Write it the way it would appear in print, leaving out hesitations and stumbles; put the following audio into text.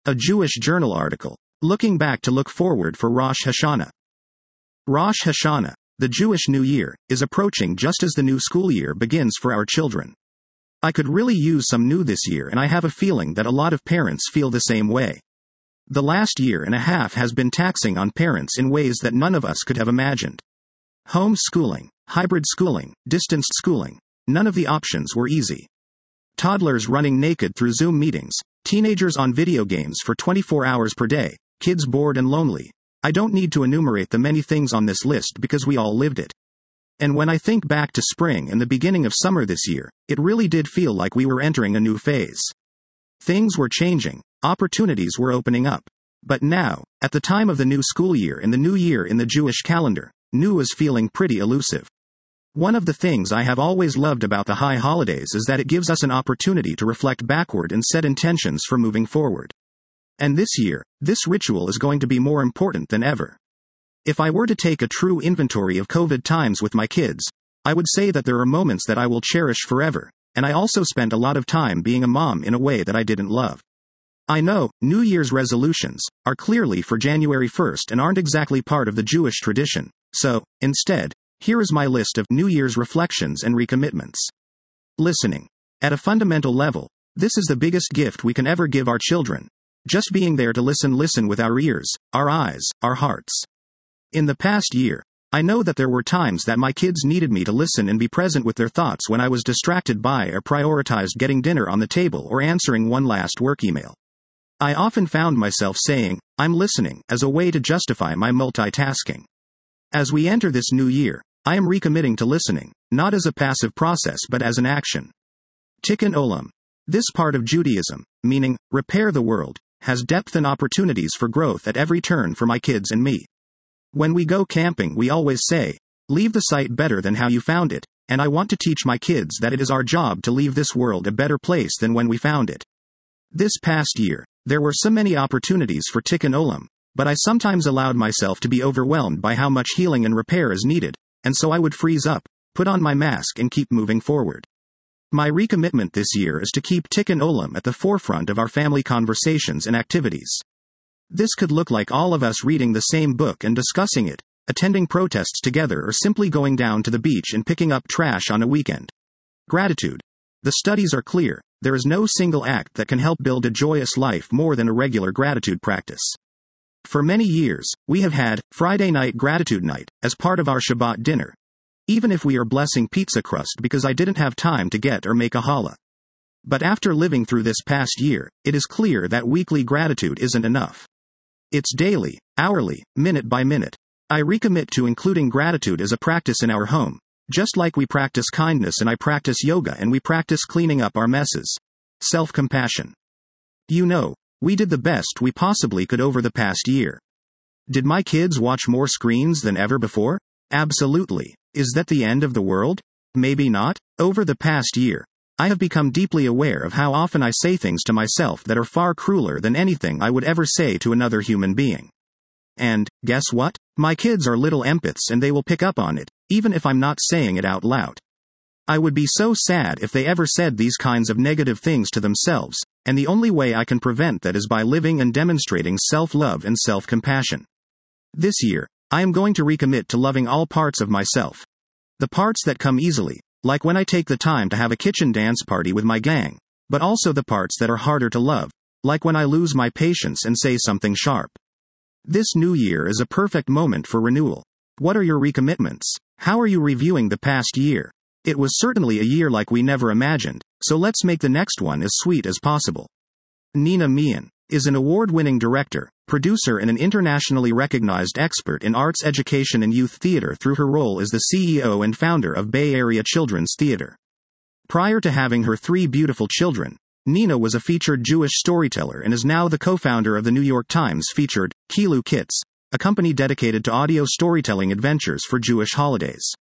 A Jewish journal article. Looking back to look forward for Rosh Hashanah. Rosh Hashanah, the Jewish New Year, is approaching just as the new school year begins for our children. I could really use some new this year, and I have a feeling that a lot of parents feel the same way. The last year and a half has been taxing on parents in ways that none of us could have imagined. Homeschooling, hybrid schooling, distanced schooling. None of the options were easy. Toddlers running naked through Zoom meetings, teenagers on video games for 24 hours per day, kids bored and lonely. I don't need to enumerate the many things on this list because we all lived it. And when I think back to spring and the beginning of summer this year, it really did feel like we were entering a new phase. Things were changing, opportunities were opening up. But now, at the time of the new school year and the new year in the Jewish calendar, new is feeling pretty elusive. One of the things I have always loved about the high holidays is that it gives us an opportunity to reflect backward and set intentions for moving forward. And this year, this ritual is going to be more important than ever. If I were to take a true inventory of COVID times with my kids, I would say that there are moments that I will cherish forever, and I also spent a lot of time being a mom in a way that I didn't love. I know, New Year's resolutions are clearly for January 1st and aren't exactly part of the Jewish tradition, so, instead, here is my list of New Year's reflections and recommitments. Listening. At a fundamental level, this is the biggest gift we can ever give our children. Just being there to listen with our ears, our eyes, our hearts. In the past year, I know that there were times that my kids needed me to listen and be present with their thoughts when I was distracted by or prioritized getting dinner on the table or answering one last work email. I often found myself saying, "I'm listening," as a way to justify my multitasking. As we enter this new year, I am recommitting to listening, not as a passive process but as an action. Tikkun Olam. This part of Judaism, meaning, repair the world, has depth and opportunities for growth at every turn for my kids and me. When we go camping, we always say, "Leave the site better than how you found it," and I want to teach my kids that it is our job to leave this world a better place than when we found it. This past year, there were so many opportunities for Tikkun Olam, but I sometimes allowed myself to be overwhelmed by how much healing and repair is needed, and so I would freeze up, put on my mask and keep moving forward. My recommitment this year is to keep Tikkun Olam at the forefront of our family conversations and activities. This could look like all of us reading the same book and discussing it, attending protests together, or simply going down to the beach and picking up trash on a weekend. Gratitude. The studies are clear, there is no single act that can help build a joyous life more than a regular gratitude practice. For many years, we have had Friday night gratitude night as part of our Shabbat dinner. Even if we are blessing pizza crust because I didn't have time to get or make a challah. But after living through this past year, it is clear that weekly gratitude isn't enough. It's daily, hourly, minute by minute. I recommit to including gratitude as a practice in our home, just like we practice kindness and I practice yoga and we practice cleaning up our messes. Self-compassion. You know, we did the best we possibly could over the past year. Did my kids watch more screens than ever before? Absolutely. Is that the end of the world? Maybe not. Over the past year, I have become deeply aware of how often I say things to myself that are far crueler than anything I would ever say to another human being. And, guess what? My kids are little empaths and they will pick up on it, even if I'm not saying it out loud. I would be so sad if they ever said these kinds of negative things to themselves, and the only way I can prevent that is by living and demonstrating self-love and self-compassion. This year, I am going to recommit to loving all parts of myself. The parts that come easily, like when I take the time to have a kitchen dance party with my gang, but also the parts that are harder to love, like when I lose my patience and say something sharp. This new year is a perfect moment for renewal. What are your recommitments? How are you reviewing the past year? It was certainly a year like we never imagined, so let's make the next one as sweet as possible. Nina Meehan is an award-winning director, producer and an internationally recognized expert in arts education and youth theater through her role as the CEO and founder of Bay Area Children's Theater. Prior to having her 3 beautiful children, Nina was a featured Jewish storyteller and is now the co-founder of the New York Times featured Kilu Kits, a company dedicated to audio storytelling adventures for Jewish holidays.